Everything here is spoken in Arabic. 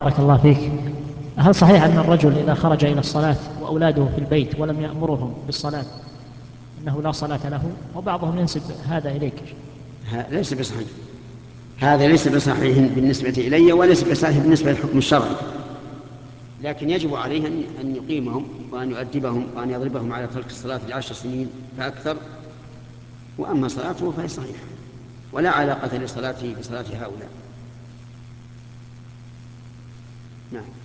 بارك الله فيك. هل صحيح أن الرجل إذا خرج إلى الصلاة وأولاده في البيت ولم يأمرهم بالصلاة أنه لا صلاة له؟ وبعضهم ينسب هذا إليك. ليس بصحيح. هذا ليس بصحيح بالنسبة إلي، وليس بصحيح بالنسبة للحكم الشرعي، لكن يجب عليه أن يقيمهم وأن يؤدبهم وأن يضربهم على ترك الصلاة ل10 سنين فأكثر. وأما صلاته فهي صحيحة، ولا علاقة لصلاته بصلاة هؤلاء. نعم.